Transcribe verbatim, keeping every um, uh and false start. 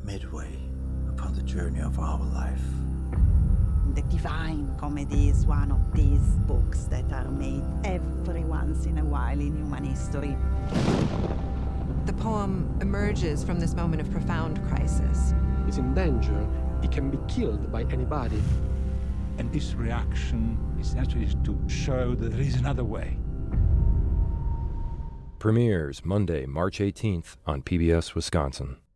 midway upon the journey of our life. The Divine Comedy is one of these books that are made every once in a while in human history. The poem emerges from this moment of profound crisis. He's in danger. He can be killed by anybody. And this reaction is actually to show that there is another way. Premieres Monday, March eighteenth on P B S Wisconsin.